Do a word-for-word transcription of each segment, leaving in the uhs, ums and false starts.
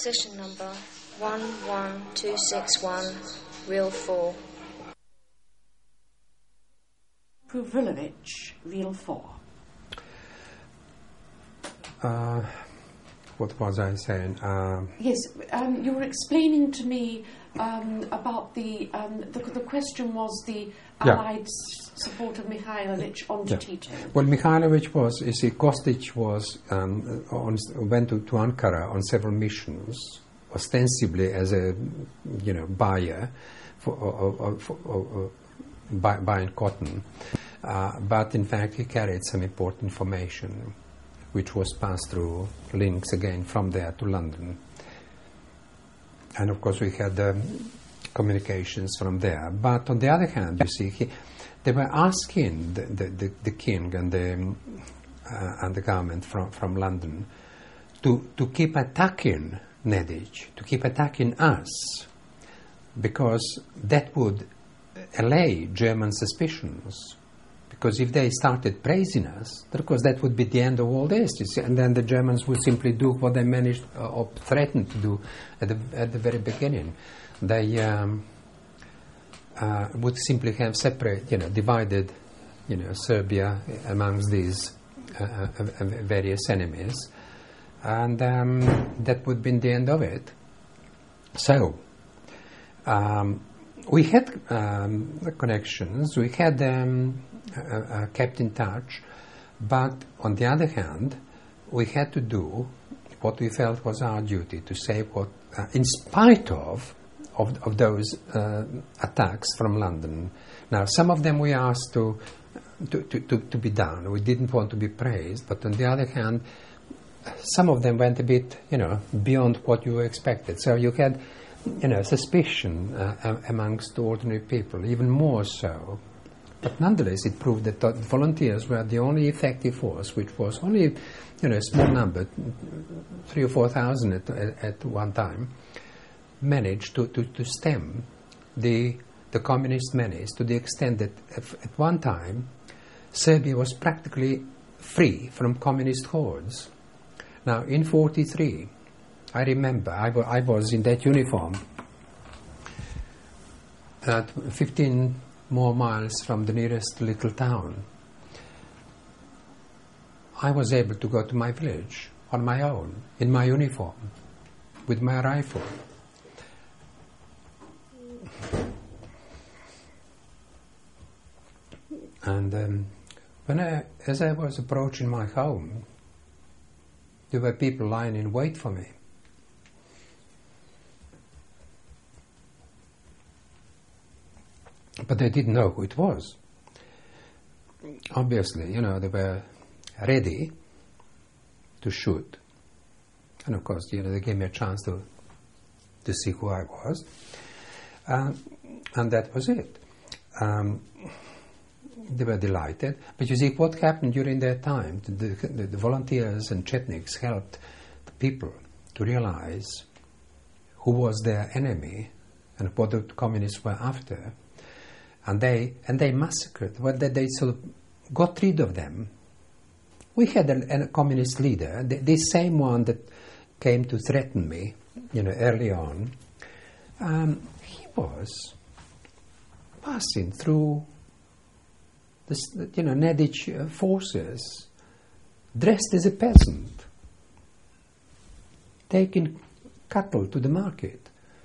Session number one one two six one, Reel four. Pruvilovich, Reel four. Uh, what was I saying? Uh, yes, um, you were explaining to me um, about the, um, the... The question was the yeah. Allied s- support of Mikhailovich on yeah. Tito. Well, Mikhailovich was, you see, Kostic was, um, on, went to, to Ankara on several missions, ostensibly as a, you know, buyer for, uh, uh, for uh, uh, buy, buying cotton. Uh, but in fact, he carried some important information, which was passed through links again from there to London. And of course, we had um, communications from there. But on the other hand, you see, he, they were asking the, the, the, the king and the um, uh, and the government from, from London to to keep attacking Nedić, to keep attacking us, because that would allay German suspicions. Because if they started praising us, of course that would be the end of all this, you see, and then the Germans would simply do what they managed uh, or threatened to do at the at the very beginning. They um, uh, would simply have separate, you know, divided, you know, Serbia amongst these uh, uh, various enemies, and um, that would be the end of it. So um, we had um, connections, we had. Um, Uh, uh, kept in touch, but on the other hand, we had to do what we felt was our duty to say what, uh, in spite of of, of those uh, attacks from London. Now, some of them we asked to to, to, to to be done. We didn't want to be praised, but on the other hand, some of them went a bit, you know, beyond what you expected. So you had, you know, suspicion uh, amongst ordinary people, even more so. But nonetheless, it proved that the volunteers were the only effective force, which was only, you know, a small number, three or four thousand at, at one time, managed to, to, to stem the the communist menace to the extent that at one time, Serbia was practically free from communist hordes. Now, in forty-three, I remember I, w- I was in that uniform at fifteen more miles from the nearest little town. I was able to go to my village on my own, in my uniform, with my rifle. And um, when I, as I was approaching my home, there were people lying in wait for me. But they didn't know who it was. Obviously, you know, they were ready to shoot. And of course, you know, they gave me a chance to to see who I was. Uh, and that was it. Um, they were delighted. But you see, what happened during that time, the, the, the volunteers and Chetniks helped the people to realize who was their enemy and what the communists were after. And they and they massacred. Well, they, they sort of got rid of them. We had a, a communist leader, the, the same one that came to threaten me, you know, early on. Um, he was passing through the, you know, Nedić forces, dressed as a peasant, taking cattle to the market.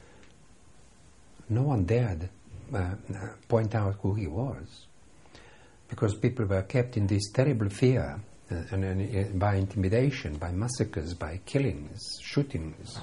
No one dared Uh, uh, point out who he was, because people were kept in this terrible fear uh, and, and uh, by intimidation, by massacres, by killings, shootings,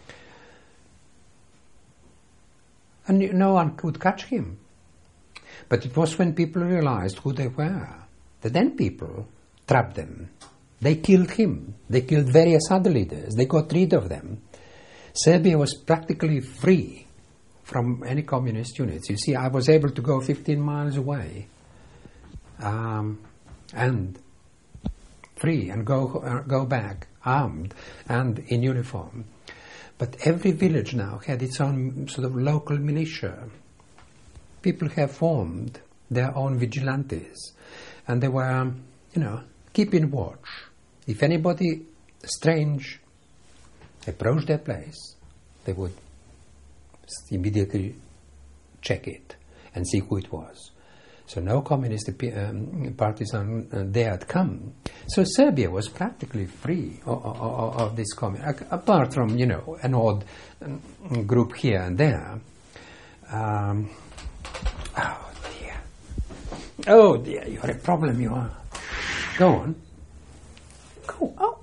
and no one could catch him. But it was when people realized who they were that then people trapped them. They killed him. They killed various other leaders. They got rid of them. Serbia was practically free from any communist units. You see, I was able to go fifteen miles away um, and free and go uh, go back armed and in uniform. But every village now had its own sort of local militia. People have formed their own vigilantes, and they were, you know, keeping watch. If anybody strange approach their place, they would immediately check it and see who it was. So no communist um, partisan uh, dared come. So Serbia was practically free of, of, of this communist, apart from, you know, an odd um, group here and there. Um, oh dear. Oh dear, you're a problem, you are. Go on. Go on.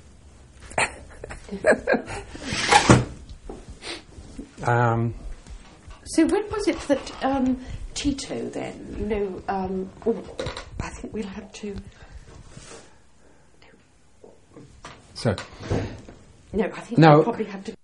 um, so when was it that um, Tito then, you know, um, oh, I think we'll have to... So, no, I think no. we'll probably have to...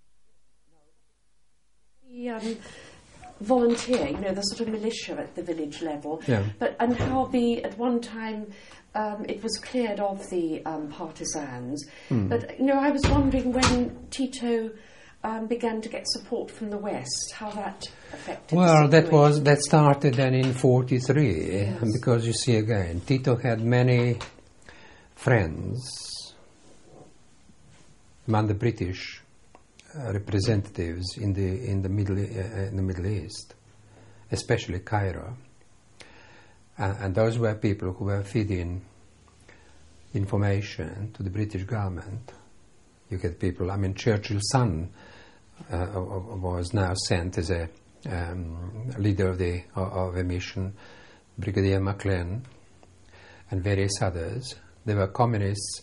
Um, volunteer, you know, the sort of militia at the village level, yeah. but and how the at one time um, it was cleared of the um, partisans. Mm. But you know, I was wondering when Tito um, began to get support from the West, how that affected. Well, the that was that started then in forty-three, yes. because you see again, Tito had many friends among the British Uh, representatives in the in the middle uh, in the Middle East, especially Cairo, uh, and those were people who were feeding information to the British government. You get people. I mean, Churchill's son uh, was now sent as a um, leader of the of a mission, Brigadier Maclean, and various others. They were communists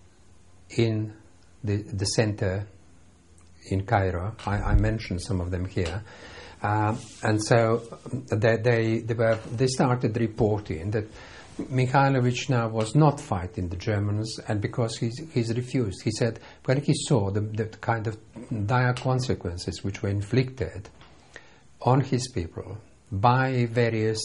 in the the center. In Cairo, I, I mentioned some of them here, uh, and so they they they, were, they started reporting that Mihailovich now was not fighting the Germans, and because he's he's refused, he said when he saw the, the kind of dire consequences which were inflicted on his people by various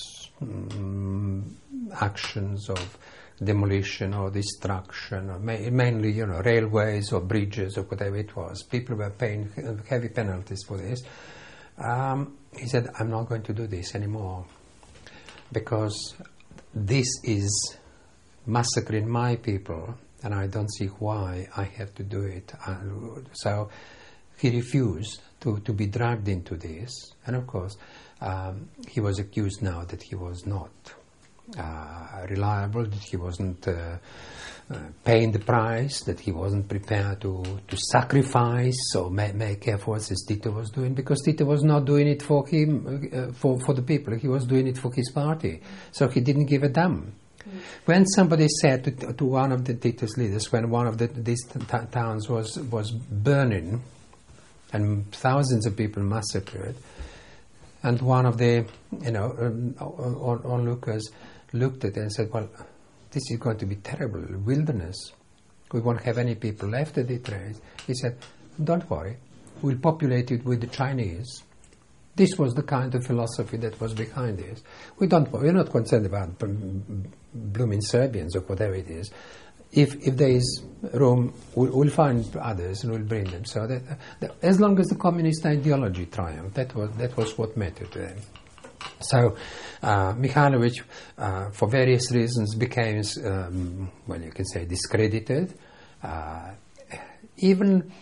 um, actions of demolition or destruction, or ma- mainly, you know, railways or bridges or whatever it was. People were paying heavy penalties for this. Um, he said, I'm not going to do this anymore because this is massacring my people and I don't see why I have to do it. Uh, so he refused to, to be dragged into this. And of course, um, he was accused now that he was not Uh, reliable, that he wasn't uh, uh, paying the price, that he wasn't prepared to, to sacrifice or ma- make efforts as Tito was doing, because Tito was not doing it for him, uh, for, for the people, he was doing it for his party. So he didn't give a damn. Mm. When somebody said to, to one of the Tito's leaders, when one of the, these t- towns was, was burning and thousands of people massacred, and one of the, you know, um, on, onlookers looked at it and said, well, this is going to be terrible, wilderness. We won't have any people left at it. He said, don't worry, we'll populate it with the Chinese. This was the kind of philosophy that was behind this. We don't, we're not concerned about blooming Serbians or whatever it is. If if there is room, we'll, we'll find others and we'll bring them. So that, that as long as the communist ideology triumphed, that was that was what mattered to them. So uh, Mihailovich, uh, for various reasons, became, um, well, you can say, discredited. Uh, even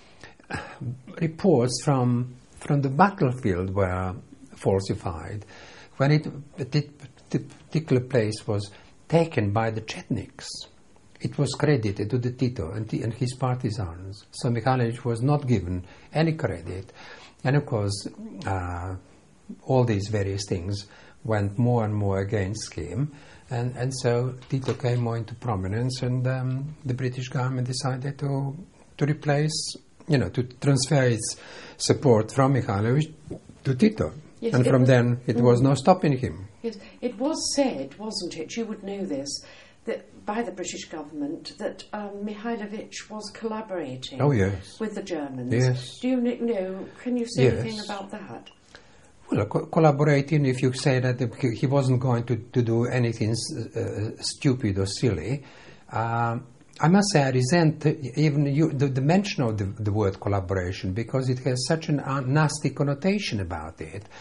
reports from from the battlefield were falsified. When it, it the particular place was taken by the Chetniks, it was credited to the Tito and, and his partisans. So Mihailovich was not given any credit. And of course, uh, all these various things went more and more against him. And, and so Tito came more into prominence, and um, the British government decided to to replace, you know, to transfer its support from Mihailovich to Tito. Yes, and from was, then, it mm, was no stopping him. Yes, it was said, wasn't it, you would know this, that by the British government, that um, Mihailovich was collaborating oh, yes. with the Germans. Yes. Do you know, can you say yes. anything about that? Well, co- collaborating, if you say that the, he wasn't going to, to do anything uh, stupid or silly, uh, I must say I resent even you, the, the mention of the, the word collaboration, because it has such a uh, nasty connotation about it.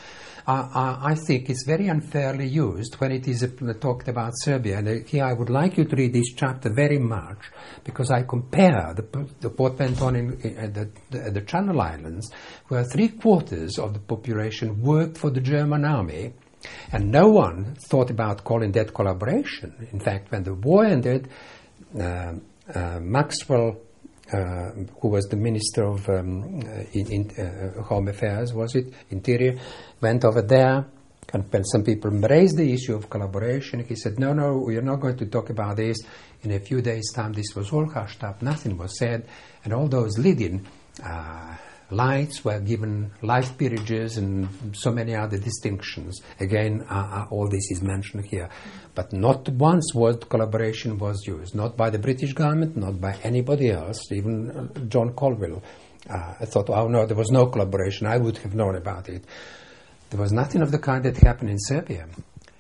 I, I think it's very unfairly used when it is uh, talked about Serbia. And uh, here I would like you to read this chapter very much, because I compare the, the what went on in, in uh, the, the, the Channel Islands, where three quarters of the population worked for the German army, and no one thought about calling that collaboration. In fact, when the war ended, uh, uh, Maxwell, uh, who was the Minister of um, uh, in, in, uh, Home Affairs, was it, Interior, went over there, and when some people raised the issue of collaboration, he said, no, no, we are not going to talk about this. In a few days' time, this was all hushed up, nothing was said, and all those leading uh, lights were given life peerages and so many other distinctions. Again, uh, uh, all this is mentioned here. But not once word collaboration was used, not by the British government, not by anybody else, even uh, John Colville. Uh, I thought, oh no, there was no collaboration, I would have known about it. There was nothing of the kind that happened in Serbia.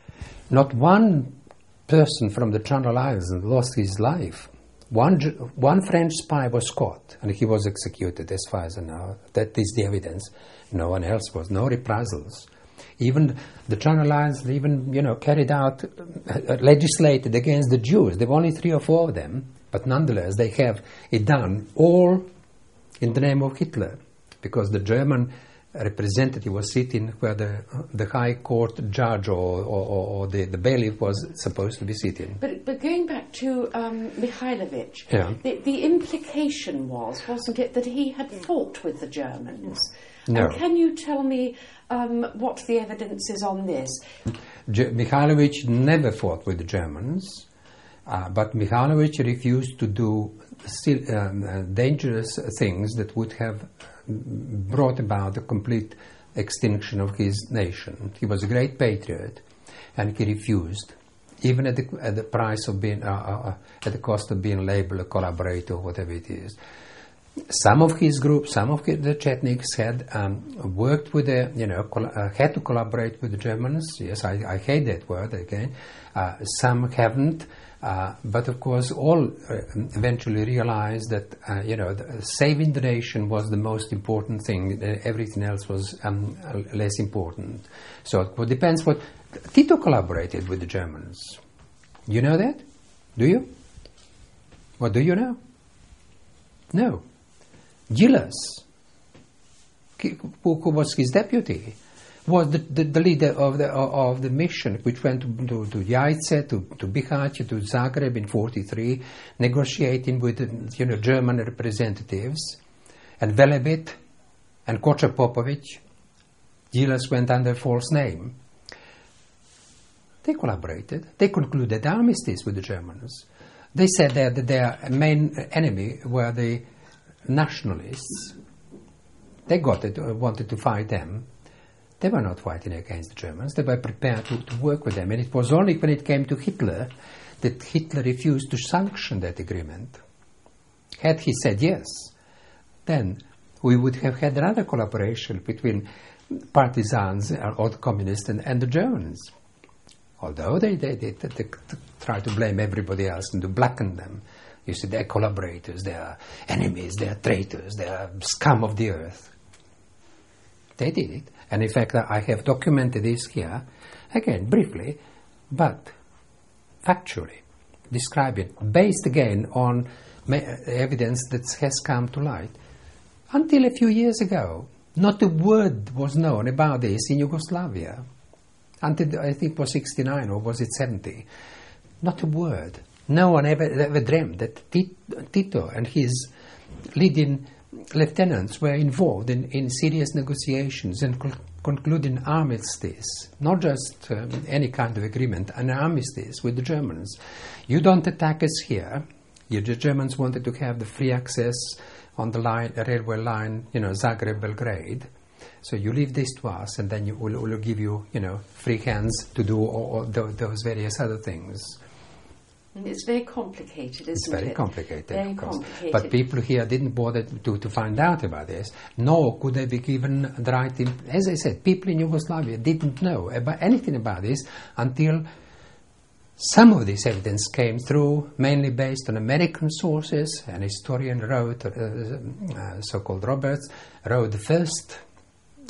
Not one person from the Channel Islands lost his life. One, one French spy was caught, and he was executed, as far as I know. That is the evidence. No one else was. No reprisals. Even the Channel Islands, even, you know, carried out, uh, legislated against the Jews. There were only three or four of them, but nonetheless, they have it done all in the name of Hitler, because the German representative was sitting where the the High Court judge or, or, or the, the bailiff was supposed to be sitting. But, but going back to um, Mihailovich, yeah. the, the implication was, wasn't it, that he had fought with the Germans? No. And can you tell me um, what the evidence is on this? Ge- Mihailovich never fought with the Germans, uh, but Mihailovich refused to do still, um, uh, dangerous things that would have brought about the complete extinction of his nation. He was a great patriot, and he refused, even at the, at the price of being, uh, uh, at the cost of being labeled a collaborator or whatever it is. Some of his group, some of the Chetniks had um, worked with the, you know, col- uh, had to collaborate with the Germans. Yes, I, I hate that word again. Uh, some haven't. Uh, but of course, all uh, eventually realized that uh, you know the, saving the nation was the most important thing. Uh, everything else was um, uh, less important. So it depends. What Tito collaborated with the Germans. You know that? Do you? What do you know? No. Gilles, who, who was his deputy, was the, the, the leader of the of the mission, which went to, to, to Jajce, to, to Bihać, to Zagreb in forty-three, negotiating with the, you know, German representatives, and Velebit and Koča Popović. Gilles went under false name. They collaborated. They concluded armistice with the Germans. They said that their main enemy were the nationalists. They got it, uh, wanted to fight them. They were not fighting against the Germans. They were prepared to, to work with them. And it was only when it came to Hitler that Hitler refused to sanction that agreement. Had he said yes, then we would have had another collaboration between partisans or the communists and, and the Germans. Although they, they, they, they, they try to blame everybody else and to blacken them. You see, they're collaborators, they're enemies, they're traitors, they're scum of the earth. They did it. And in fact, I have documented this here, again, briefly, but factually, describing, based again on evidence that has come to light. Until a few years ago, not a word was known about this in Yugoslavia. Until, I think it was sixty-nine, or was it seventy? Not a word. No one ever, ever dreamed that Tito and his leading lieutenants were involved in, in serious negotiations and cl- concluding armistice, not just um, any kind of agreement, an armistice with the Germans. You don't attack us here. You, the Germans wanted to have the free access on the line, the railway line, you know, Zagreb-Belgrade. So you leave this to us, and then you, we'll, we'll give you, you know, free hands to do all, all those, those various other things. It's very complicated, isn't it? It's very it? complicated, very of course. complicated. But people here didn't bother to, to find out about this, nor could they be given the right... Imp- As I said, people in Yugoslavia didn't know about anything about this until some of this evidence came through, mainly based on American sources. An historian wrote, uh, uh, so-called Roberts, wrote the first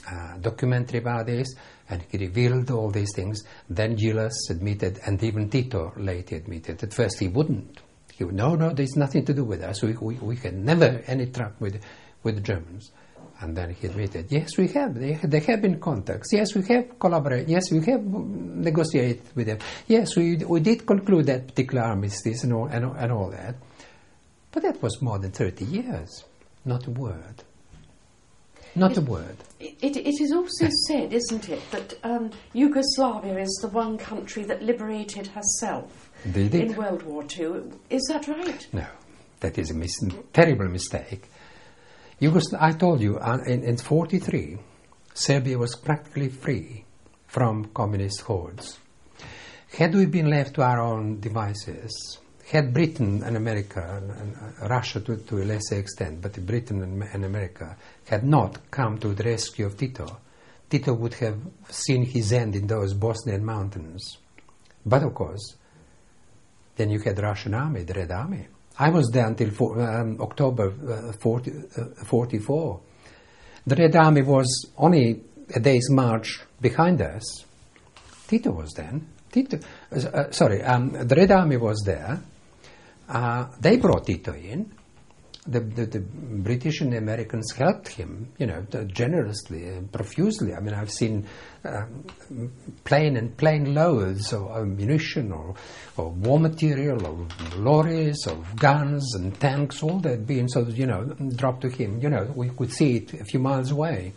uh, documentary about this, and he revealed all these things. Then Gilles admitted, and even Tito later admitted. At first he wouldn't. He would, no, no, there's nothing to do with us. We, we, we had never any trouble with, with the Germans. And then he admitted, yes, we have. They, they have been contacts. Yes, we have collaborated. Yes, we have negotiated with them. Yes, we we did conclude that particular armistice and all, and, and all that. But that was more than thirty years. Not a word. Not it, a word. It, it is also said, isn't it, that um, Yugoslavia is the one country that liberated herself Did it? in World War Two. Is that right? No, that is a mis- terrible mistake. Yugosl- I told you, uh, in, in forty-three, Serbia was practically free from communist hordes. Had we been left to our own devices, had Britain and America, and, and uh, Russia to, to a lesser extent, but Britain and, and America had not come to the rescue of Tito, Tito would have seen his end in those Bosnian mountains. But of course, then you had the Russian army, the Red Army. I was there until for, um, October uh, forty, uh, forty-four. The Red Army was only a day's march behind us. Tito was then. Tito, uh, sorry, um, the Red Army was there. Uh, they brought Tito in. The, the, the British and the Americans helped him, you know, generously and profusely. I mean, I've seen um, plane and plane loads of ammunition or, or war material or lorries of guns and tanks, all that being sort of, you know, dropped to him. You know, we could see it a few miles away.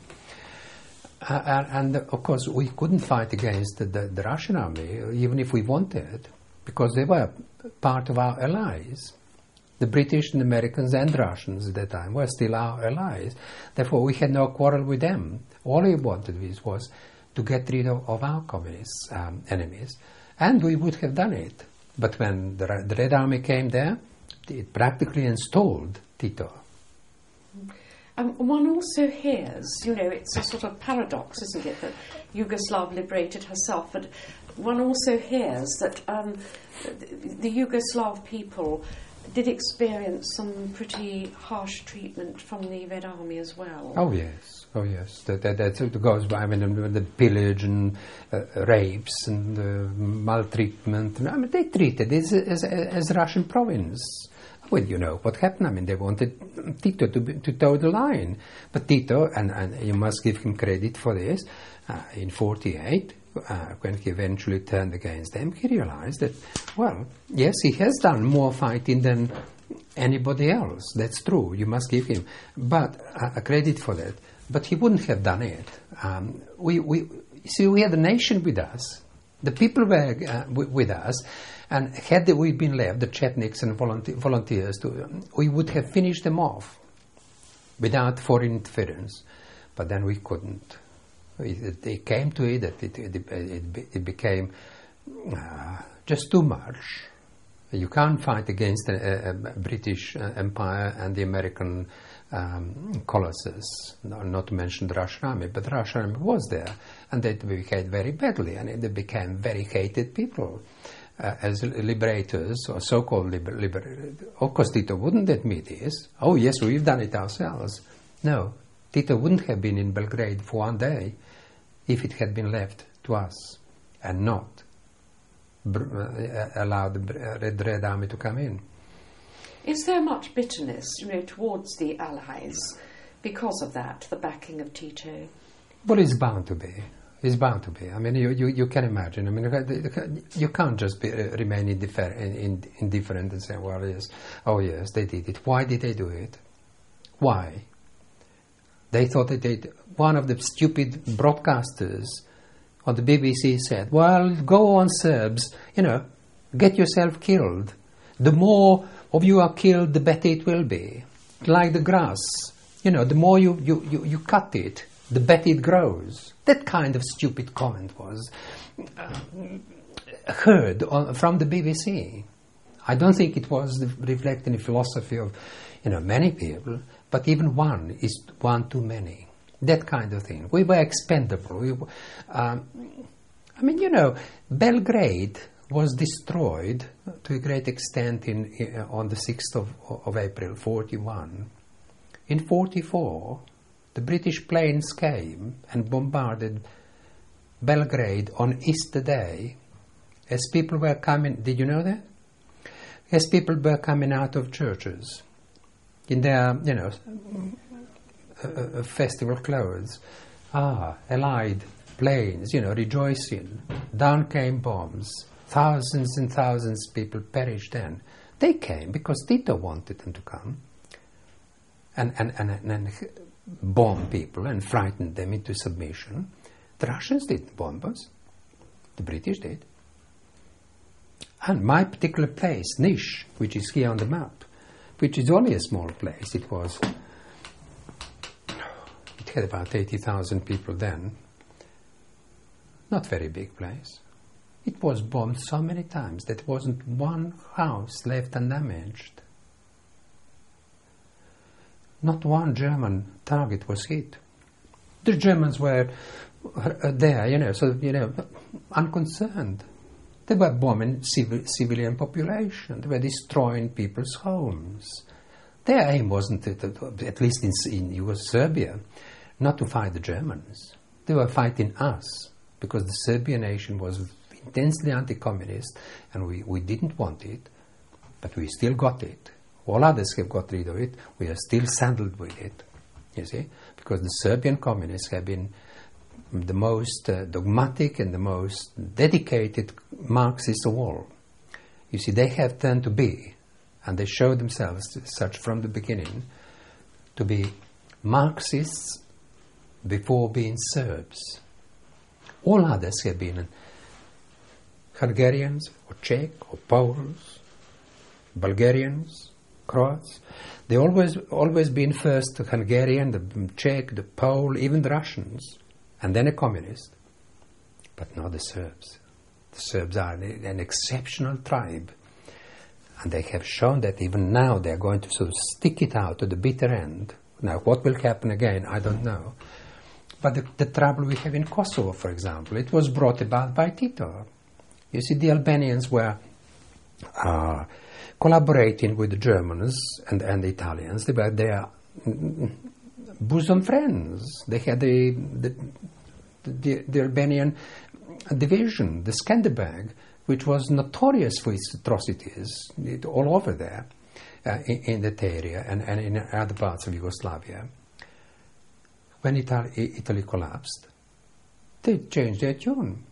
Uh, and, and, of course, we couldn't fight against the, the, the Russian army, even if we wanted, because they were part of our allies. The British and Americans and Russians at that time were still our allies. Therefore, we had no quarrel with them. All we wanted was to get rid of, of our communist um, enemies. And we would have done it. But when the, the Red Army came there, it practically installed Tito. Um, one also hears, you know, it's a sort of paradox, isn't it, that Yugoslavia liberated herself, but one also hears that um, the, the Yugoslav people did experience some pretty harsh treatment from the Red Army as well. Oh yes, oh yes. That that, that goes by. I mean, the pillage and uh, rapes and uh, maltreatment. I mean, they treated it as, as, as Russian province. Well, you know what happened. I mean, they wanted Tito to be, to toe the line, but Tito, and, and you must give him credit for this. Uh, in forty-eight. Uh, when he eventually turned against them, he realized that, well, yes, he has done more fighting than anybody else. That's true. You must give him but uh, a credit for that. But he wouldn't have done it. Um, we, we see, we had a nation with us. The people were uh, w- with us, and had we been left, the Chetniks and volunteer, volunteers, to, um, we would have finished them off without foreign interference. But then we couldn't. It, it came to it that it, it, it, it became uh, just too much. You can't fight against a, a British uh, Empire and the American um, Colossus, no, not to mention the Russian army, but the Russian army was there, and they behaved very badly, and they became very hated people uh, as liberators, or so-called liber- liberators. Of course, Tito wouldn't admit this. Oh, yes, we've done it ourselves. No, Tito wouldn't have been in Belgrade for one day if it had been left to us and not br- uh, allowed the Red, Red Army to come in. Is there much bitterness, you know, towards the Allies because of that, the backing of Tito? Well, it's bound to be. It's bound to be. I mean, you, you, you can imagine. I mean, you can't just be, uh, remain indiffer- in, in, indifferent and say, well, yes, oh yes, they did it. Why did they do it? Why? They thought that they... One of the stupid broadcasters on the B B C said, well, go on, Serbs, you know, get yourself killed. The more of you are killed, the better it will be. Like the grass. You know, the more you, you, you, you cut it, the better it grows. That kind of stupid comment was uh, heard on, from the B B C. I don't think it was reflecting the philosophy of, you know, many people, but even one is one too many. That kind of thing. We were expendable. We, um, I mean, you know, Belgrade was destroyed to a great extent in, in on the sixth of, of April, forty-one. In forty-four, the the British planes came and bombarded Belgrade on Easter Day, as people were coming, did you know that? As people were coming out of churches in their, you know, uh, uh, festival clothes, ah, allied planes, you know, rejoicing. Down came bombs. Thousands and thousands of people perished then. They came because Tito wanted them to come and, and, and, and, and bomb people and frighten them into submission. The Russians didn't bomb us. The British did. And my particular place, Niš, which is here on the map, which is only a small place, it was, it had about eighty thousand people then. Not very big place. It was bombed so many times that there wasn't one house left undamaged. Not one German target was hit. The Germans were uh, there, you know, so, you know, unconcerned. They were bombing civil, civilian population. They were destroying people's homes. Their aim wasn't, to, to, at least in, in Yugoslavia, not to fight the Germans. They were fighting us, because the Serbian nation was intensely anti-communist, and we, we didn't want it, but we still got it. All others have got rid of it. We are still saddled with it, you see, because the Serbian communists have been the most uh, dogmatic and the most dedicated Marxists of all. You see, they have turned to be, and they show themselves such from the beginning, to be Marxists before being Serbs. All others have been Hungarians or Czech or Poles, Bulgarians, Croats. They always always been first the Hungarian, the Czech, the Pole, even the Russians, and then a communist. But not the Serbs. The Serbs are an, an exceptional tribe, and they have shown that even now they are going to sort of stick it out to the bitter end. Now, what will happen again, I don't know. But the, the trouble we have in Kosovo, for example, it was brought about by Tito. You see, the Albanians were uh, collaborating with the Germans and, and the Italians. They were their bosom friends. They had the, the, the, the Albanian division, the Skanderbeg, which was notorious for its atrocities it, all over there uh, in, in that area and, and in other parts of Yugoslavia. When Italy, Italy collapsed, they changed their tune.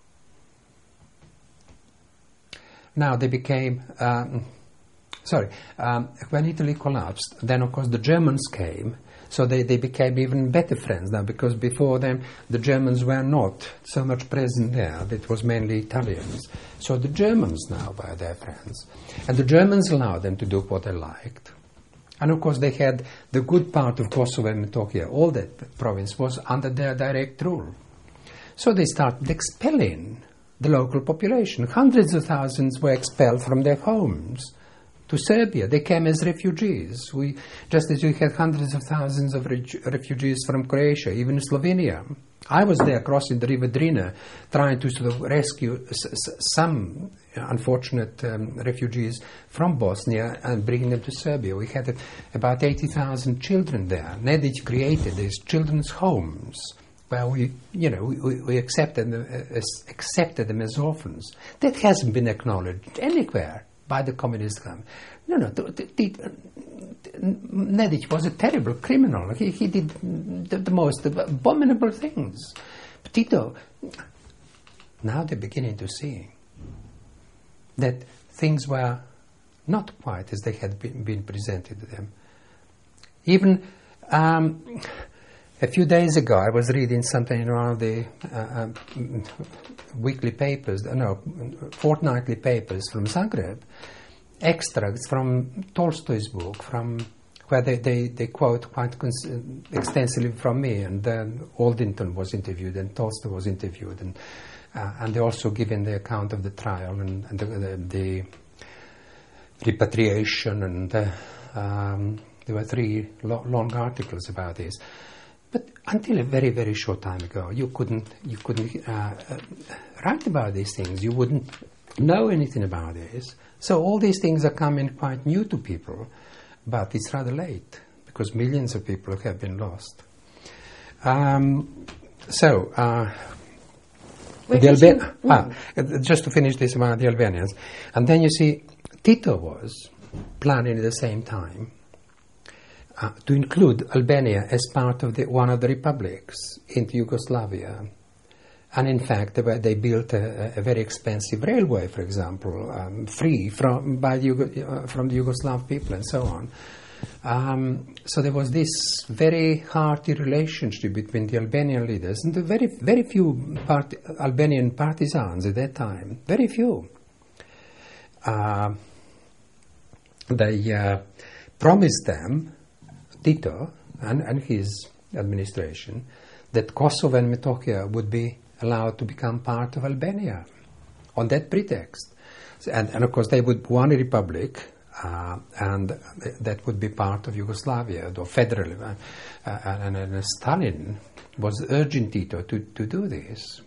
Now they became, um, sorry, um, when Italy collapsed, then of course the Germans came, so they, they became even better friends now, because before them the Germans were not so much present there. It was mainly Italians. So the Germans now were their friends. And the Germans allowed them to do what they liked. And of course they had the good part of Kosovo and Metohija. All that province was under their direct rule. So they started expelling the local population. Hundreds of thousands were expelled from their homes to Serbia. They came as refugees. We, just as we had hundreds of thousands of re- refugees from Croatia, even Slovenia. I was there crossing the river Drina, trying to sort of rescue s- s- some unfortunate um, refugees from Bosnia and bringing them to Serbia. We had uh, about eighty thousand children there. Nedić created these children's homes where we, you know, we, we accepted them as, accepted them as orphans. That hasn't been acknowledged anywhere by the communist government. No, no, the, the, the, Nedić was a terrible criminal. He, he did the, the most abominable things. But Tito, now they're beginning to see that things were not quite as they had been, been presented to them. Even um, a few days ago, I was reading something in one of the uh, um, weekly papers, no, fortnightly papers from Zagreb, extracts from Tolstoy's book, from where they, they, they quote quite cons- extensively from me, and then Aldington was interviewed, and Tolstoy was interviewed, and uh, and they also given the account of the trial and, and the, the, the repatriation, and uh, um, there were three lo- long articles about this. But until a very, very short time ago, you couldn't you couldn't uh, uh, write about these things. You wouldn't know anything about this. So all these things are coming quite new to people, but it's rather late because millions of people have been lost. Um, so, uh, Where the did you- Alban- ah, uh, just to finish this about the Albanians. And then you see, Tito was planning at the same time uh, to include Albania as part of the, one of the republics into Yugoslavia. And in fact, they, were, they built a, a very expensive railway, for example, um, free from, by Yugo, uh, from the Yugoslav people and so on. Um, so there was this very hearty relationship between the Albanian leaders and the very, very few part- Albanian partisans at that time. Very few. Uh, they uh, promised them, Tito and, and his administration, that Kosovo and Metohija would be allowed to become part of Albania on that pretext. So, and, and of course they would one republic, uh, and th- that would be part of Yugoslavia, or federal. Uh, uh, and, and Stalin was urging Tito to, to do this.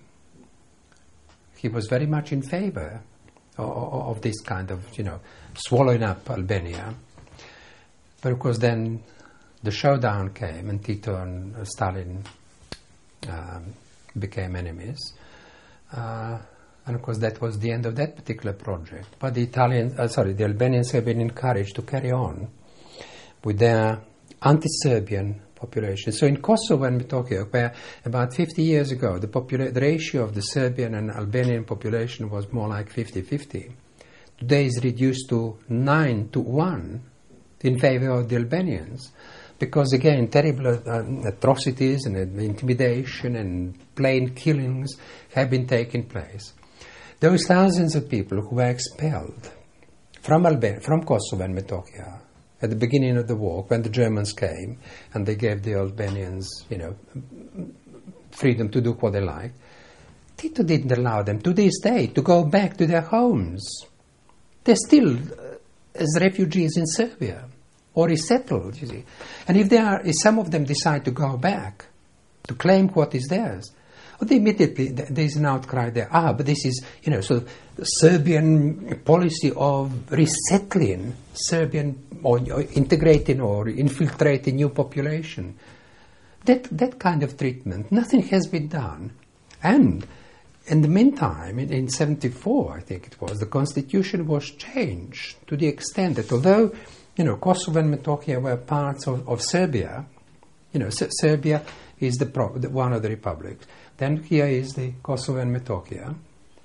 He was very much in favor of, of this kind of, you know, swallowing up Albania. But of course then the showdown came and Tito and uh, Stalin um, became enemies. Uh, and of course that was the end of that particular project. But the Italians, uh, sorry, the Albanians have been encouraged to carry on with their anti-Serbian population. So in Kosovo and Metohija, where about fifty years ago the, popula- the ratio of the Serbian and Albanian population was more like fifty-fifty, today is reduced to nine to one in favor of the Albanians. Because again, terrible uh, atrocities and uh, intimidation and plain killings have been taking place. Those thousands of people who were expelled from Albania, from Kosovo and Metohija at the beginning of the war, when the Germans came and they gave the Albanians, you know, freedom to do what they liked, Tito didn't allow them to this day to go back to their homes. They're still uh, as refugees in Serbia. Or is settled, you see. And if there are, if some of them decide to go back, to claim what is theirs, well, they immediately, there is an outcry there, ah, but this is, you know, so the Serbian policy of resettling Serbian, or, or integrating or infiltrating new population. That, that kind of treatment, nothing has been done. And in the meantime, in, in seventy-four, I think it was, the constitution was changed to the extent that although you know, Kosovo and Metohija were parts of, of Serbia. You know, S- Serbia is the, pro- the one of the republics. Then here is the Kosovo and Metohija.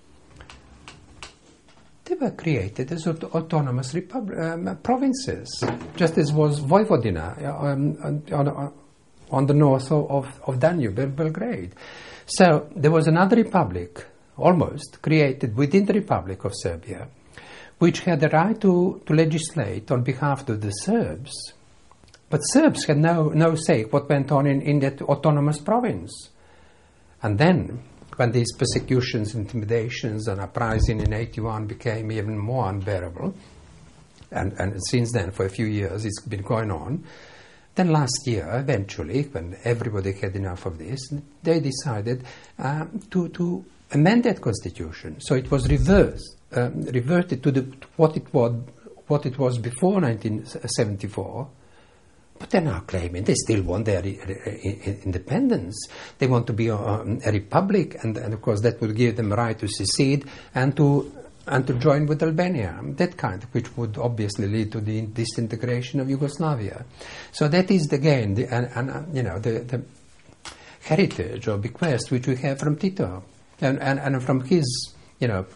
They were created as aut- autonomous repub- um, provinces, just as was Vojvodina um, on, on, on the north of, of, of Danube, Bel- Belgrade. So there was another republic, almost, created within the Republic of Serbia, which had the right to, to legislate on behalf of the Serbs. But Serbs had no, no say what went on in, in that autonomous province. And then, when these persecutions, intimidations, and uprising in eighty-one became even more unbearable, and, and since then, for a few years, it's been going on, then last year, eventually, when everybody had enough of this, they decided uh, to, to amend that constitution. So it was reversed. Um, reverted to, the, to what it was, what it was before nineteen seventy-four, but they're now claiming they still want their re- re- independence. They want to be a, a republic, and, and of course that would give them a right to secede and to and to join with Albania. That kind, which would obviously lead to the disintegration of Yugoslavia. So that is again the and, and you know the, the heritage or bequest which we have from Tito and and, and from his you know.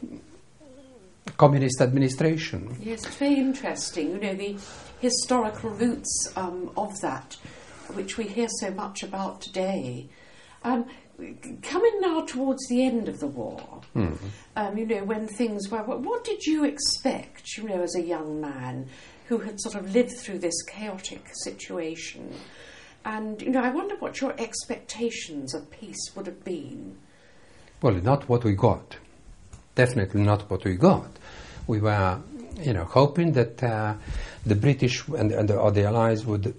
communist administration. Yes, it's very interesting, you know, the historical roots um, of that, which we hear so much about today. Um, coming now towards the end of the war, mm. um, you know, when things were, what did you expect, you know, as a young man who had sort of lived through this chaotic situation? And, you know, I wonder what your expectations of peace would have been. Well, not what we got. Definitely not what we got. We were, you know, hoping that uh, the British and, and the, or the Allies would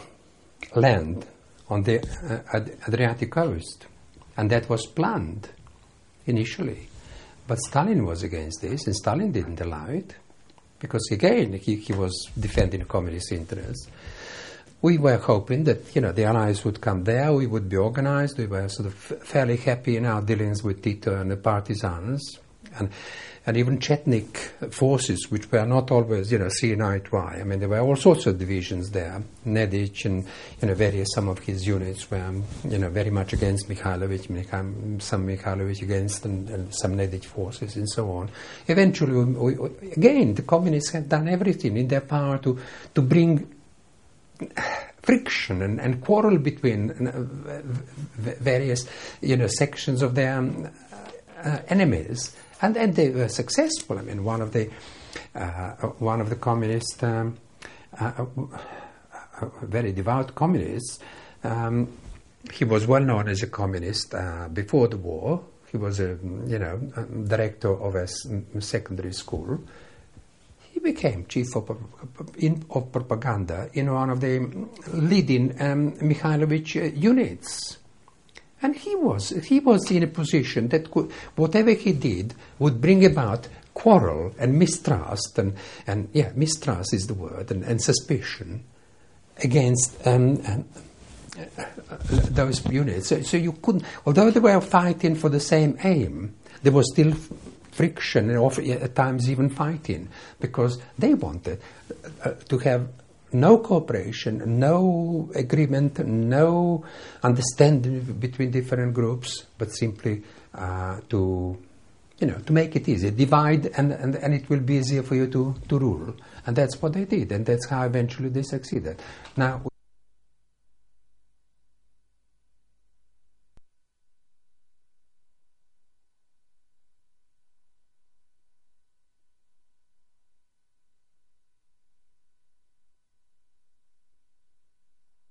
land on the uh, Adriatic coast, and that was planned initially. But Stalin was against this, and Stalin didn't allow it, because again he, he was defending communist interests. we were hoping that, you know, the Allies would come there, we would be organized, we were sort of fairly happy in our dealings with Tito and the partisans, and and even Chetnik forces, which were not always, you know, seeing eye to eye. I mean, there were all sorts of divisions there. Nedic and, you know, various, some of his units were, you know, very much against Mikhailovich, Mikha- some Mikhailovich against, and, and some Nedic forces, and so on. Eventually, we, we, again, the communists had done everything in their power to, to bring friction and, and quarrel between uh, v- various, you know, sections of their um, uh, enemies. And then they were successful. I mean, one of the uh, one of the communists, um, uh, uh, very devout communists, um, he was well known as a communist uh, before the war. He was a you know a director of a s- secondary school. He became chief of, in, of propaganda in one of the leading um, Mikhailovich uh, units. And he was he was in a position that could, whatever he did would bring about quarrel and mistrust and, and yeah, mistrust is the word, and, and suspicion against um, um, uh, those units. So, so you couldn't, although they were fighting for the same aim, there was still f- friction and often, at times even fighting, because they wanted uh, to have no cooperation, no agreement, no understanding between different groups, but simply uh, to, you know, to make it easy. Divide and, and, and it will be easier for you to, to rule. And that's what they did, and that's how eventually they succeeded. Now.